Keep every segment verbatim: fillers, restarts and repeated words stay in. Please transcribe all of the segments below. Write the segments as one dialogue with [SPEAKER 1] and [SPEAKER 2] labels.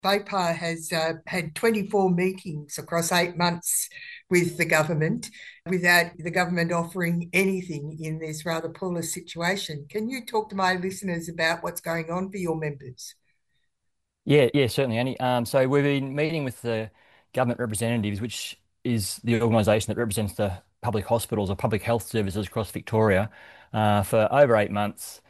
[SPEAKER 1] VAPAR has uh, had twenty-four meetings across eight months with the government without the government offering anything in this rather poor situation. Can you talk to my listeners about what's going on for your members?
[SPEAKER 2] Yeah, yeah, certainly, Annie. Um, so we've been meeting with the government representatives, which is the organisation that represents the public hospitals or public health services across Victoria, uh, for over eight months.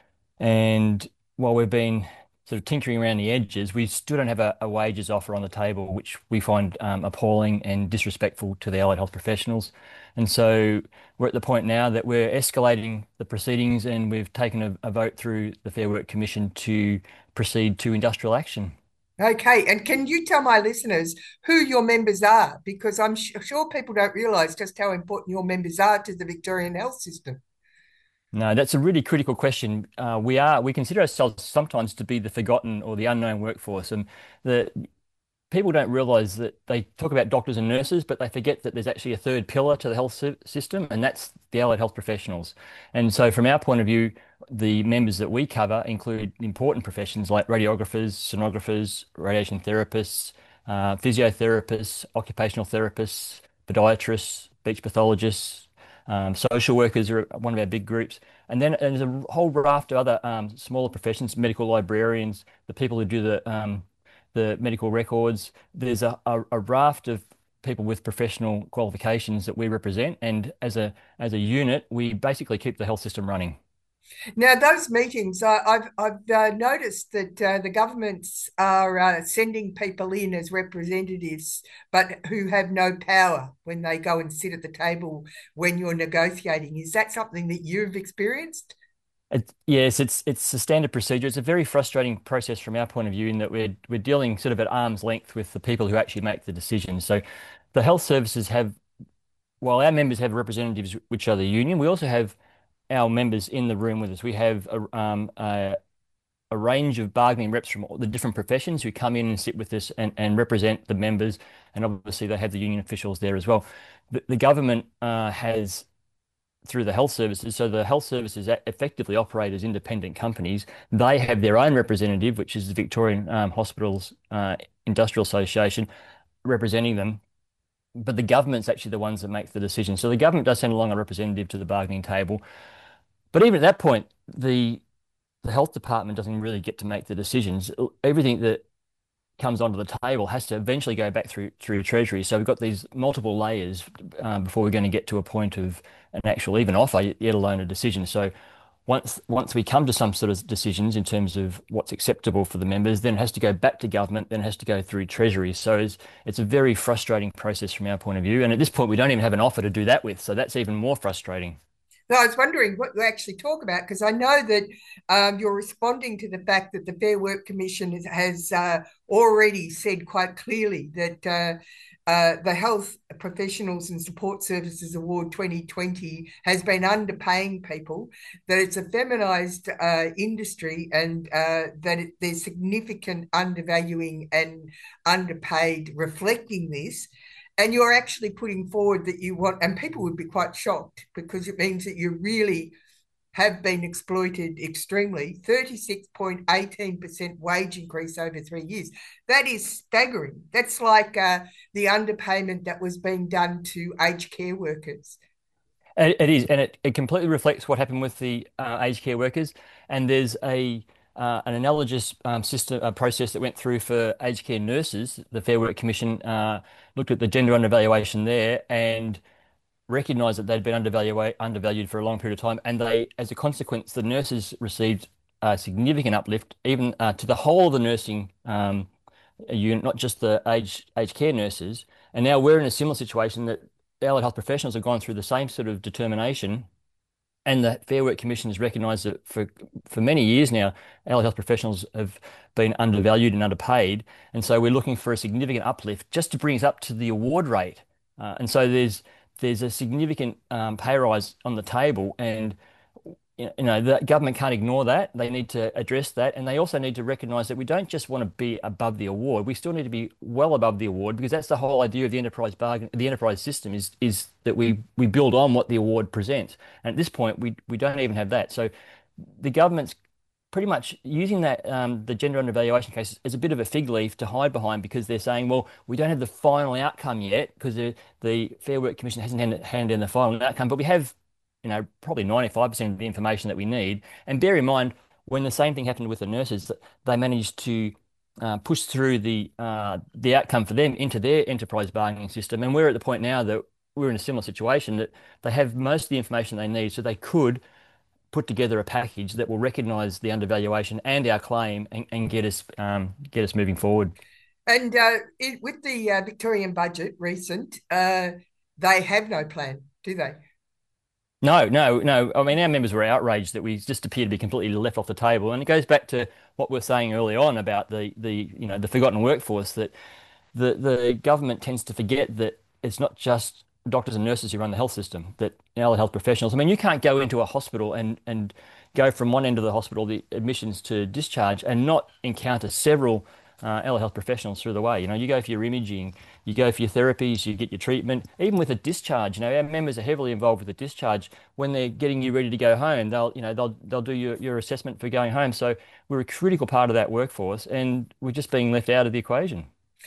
[SPEAKER 2] And while we've been sort of tinkering around the edges, we still don't have a, a wages offer on the table, which we find um, appalling and disrespectful to the allied health professionals. And so we're at the point now that we're escalating the proceedings, and we've taken a, a vote through the Fair Work Commission to proceed to industrial action.
[SPEAKER 1] Okay, and can you tell my listeners who your members are? Because I'm su- sure people don't realise just how important your members are to the Victorian health system.
[SPEAKER 2] No, that's a really critical question. Uh, we are we consider ourselves sometimes to be the forgotten or the unknown workforce, and the people don't realise that they talk about doctors and nurses, but they forget that there's actually a third pillar to the health sy- system, and that's the allied health professionals. And so, from our point of view, the members that we cover include important professions like radiographers, sonographers, radiation therapists, uh, physiotherapists, occupational therapists, podiatrists, speech pathologists. Um, social workers are one of our big groups. And then there's a whole raft of other um, smaller professions, medical librarians, the people who do the um, the medical records. There's a, a, a raft of people with professional qualifications that we represent, and as a as a unit, we basically keep the health system running.
[SPEAKER 1] Now, those meetings, I, I've I've uh, noticed that uh, the governments are uh, sending people in as representatives, but who have no power when they go and sit at the table when you're negotiating. Is that something that you've experienced?
[SPEAKER 2] It, yes, it's it's a standard procedure. It's a very frustrating process from our point of view in that we're we're dealing sort of at arm's length with the people who actually make the decisions. So the health services have, while our members have representatives, which are the union, we also have our members in the room with us. We have a, um, a, a range of bargaining reps from all the different professions who come in and sit with us and, and represent the members. And obviously, they have the union officials there as well. The, the government uh, has, through the health services, so the health services effectively operate as independent companies. They have their own representative, which is the Victorian um, Hospitals uh, Industrial Association, representing them. But the government's actually the ones that make the decision. So the government does send along a representative to the bargaining table. But even at that point, the the health department doesn't really get to make the decisions. Everything that comes onto the table has to eventually go back through through Treasury. So we've got these multiple layers um, before we're going to get to a point of an actual even offer, yet alone a decision. So once once we come to some sort of decisions in terms of what's acceptable for the members, then it has to go back to government, then it has to go through Treasury. So it's, it's a very frustrating process from our point of view. And at this point, we don't even have an offer to do that with. So that's even more frustrating.
[SPEAKER 1] No, I was wondering what you actually talk about because I know that um, you're responding to the fact that the Fair Work Commission has, has uh, already said quite clearly that uh, uh, the Health Professionals and Support Services Award twenty twenty has been underpaying people, that it's a feminised uh, industry, and uh, that it, there's significant undervaluing and underpaid reflecting this. And you're actually putting forward that you want, and people would be quite shocked because it means that you really have been exploited extremely. thirty-six point one eight percent wage increase over three years. That is staggering. That's like uh, the underpayment that was being done to aged care workers.
[SPEAKER 2] It, it is, and it, it completely reflects what happened with the uh, aged care workers. And there's a uh, an analogous um, system uh, process that went through for aged care nurses. The Fair Work Commission uh, looked at the gender undervaluation there and recognised that they'd been undervalued undervalued for a long period of time. And they, as a consequence, the nurses received a significant uplift, even uh, to the whole of the nursing um, unit, not just the aged aged care nurses. And now we're in a similar situation that the allied health professionals have gone through the same sort of determination, and the Fair Work Commission has recognised that for for many years now, allied health professionals have been undervalued and underpaid, and so we're looking for a significant uplift just to bring us up to the award rate. Uh, and so there's there's a significant um, pay rise on the table, and you know, the government can't ignore that. They need to address that, and they also need to recognise that we don't just want to be above the award. We still need to be well above the award, because that's the whole idea of the enterprise bargain, the enterprise system is is that we we build on what the award presents. And at this point, we we don't even have that. So the government's pretty much using that um, the gender undervaluation case as a bit of a fig leaf to hide behind because they're saying, well, we don't have the final outcome yet because the, the Fair Work Commission hasn't handed, handed in the final outcome, but we have, you know, probably ninety-five percent of the information that we need. And bear in mind, when the same thing happened with the nurses, they managed to uh, push through the uh, the outcome for them into their enterprise bargaining system. And we're at the point now that we're in a similar situation that they have most of the information they need, so they could put together a package that will recognise the undervaluation and our claim and, and get us um, get us moving forward.
[SPEAKER 1] And uh, it, with the uh, Victorian budget recent, uh, they have no plan, do they?
[SPEAKER 2] No, no, no. I mean, our members were outraged that we just appear to be completely left off the table, and it goes back to what we were saying early on about the the you know the forgotten workforce that the the government tends to forget that it's not just doctors and nurses who run the health system, that allied health professionals. I mean, you can't go into a hospital and and go from one end of the hospital, the admissions to discharge, and not encounter several uh, allied health professionals through the way. You know, you go for your imaging, you go for your therapies, you get your treatment, even with a discharge. You know, our members are heavily involved with the discharge. When they're getting you ready to go home, they'll, you know, they'll they'll do your, your assessment for going home. So we're a critical part of that workforce, and we're just being left out of the equation.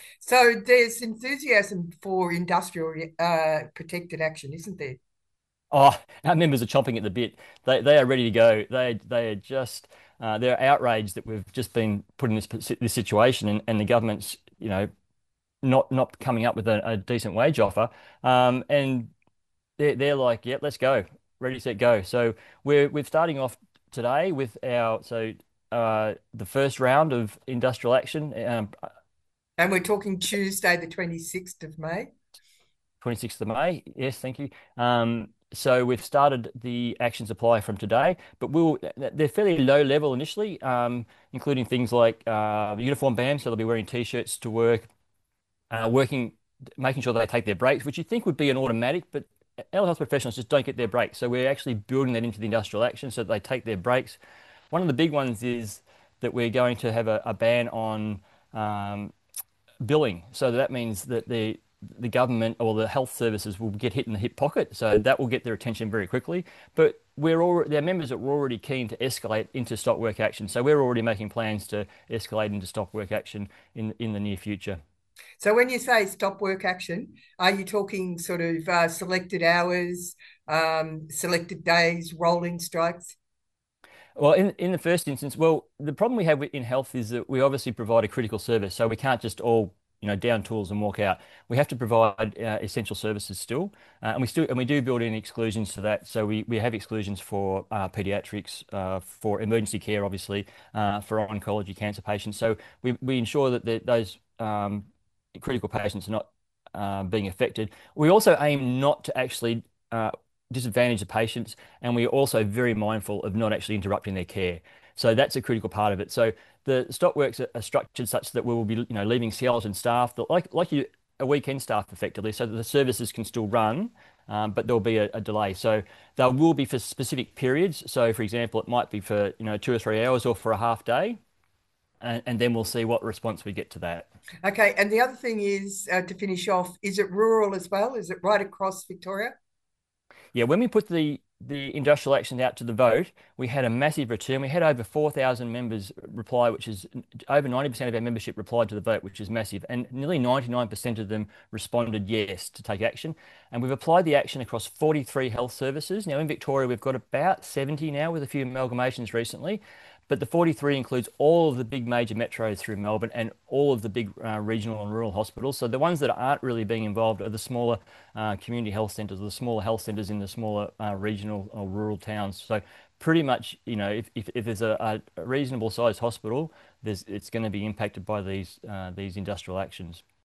[SPEAKER 1] So there's enthusiasm for industrial uh, protected action, isn't there?
[SPEAKER 2] Oh, our members are chomping at the bit. They they are ready to go. They they are just uh, they're outraged that we've just been put in this this situation, and, and the government's you know not not coming up with a, a decent wage offer. Um, and they're they're like, yep, let's go, ready, set, go. So we're we're starting off today with our so uh, the first round of industrial action. Um,
[SPEAKER 1] And we're talking Tuesday, the twenty-sixth of May.
[SPEAKER 2] twenty-sixth of May. Yes, thank you. Um, so we've started the action supply from today, but we'll they're fairly low level initially, um, including things like uh, uniform bands, so they'll be wearing t-shirts to work, uh, working, making sure they take their breaks, which you think would be an automatic, but our health professionals just don't get their breaks. So we're actually building that into the industrial action so that they take their breaks. One of the big ones is that we're going to have a, a ban on um, billing. So that means that the the government or the health services will get hit in the hip pocket. So that will get their attention very quickly. But we're all their members are already keen to escalate into stop work action. So we're already making plans to escalate into stop work action in in the near future.
[SPEAKER 1] So when you say stop work action, are you talking sort of uh, selected hours, um, selected days, rolling strikes?
[SPEAKER 2] Well, in in the first instance, well, the problem we have in health is that we obviously provide a critical service, so we can't just all, you know, down tools and walk out. We have to provide uh, essential services still, uh, and we still and we do build in exclusions to that. So we we have exclusions for uh, pediatrics, uh, for emergency care, obviously, uh, for oncology, cancer patients. So we we ensure that the, those um, critical patients are not uh, being affected. We also aim not to actually uh, disadvantage the patients, and we're also very mindful of not actually interrupting their care. So that's a critical part of it. So the stop works are, are structured such that we will be, you know, leaving skeleton staff that like like you a weekend staff effectively, so that the services can still run, um, but there'll be a, a delay. So there will be for specific periods. So for example, it might be for you know two or three hours or for a half day, and, and then we'll see what response we get to that.
[SPEAKER 1] Okay, and the other thing is uh, to finish off, is it rural as well? Is it right across Victoria?
[SPEAKER 2] Yeah, when we put the the industrial action out to the vote, we had a massive return. We had over four thousand members reply, which is over ninety percent of our membership replied to the vote, which is massive. And nearly ninety-nine percent of them responded yes to take action. And we've applied the action across forty-three health services. Now in Victoria, we've got about seventy now with a few amalgamations recently. But the forty-three includes all of the big major metros through Melbourne and all of the big uh, regional and rural hospitals. So the ones that aren't really being involved are the smaller uh, community health centres, the smaller health centres in the smaller uh, regional or rural towns. So pretty much, you know, if, if, if there's a, a reasonable sized hospital, there's, it's going to be impacted by these uh, these industrial actions.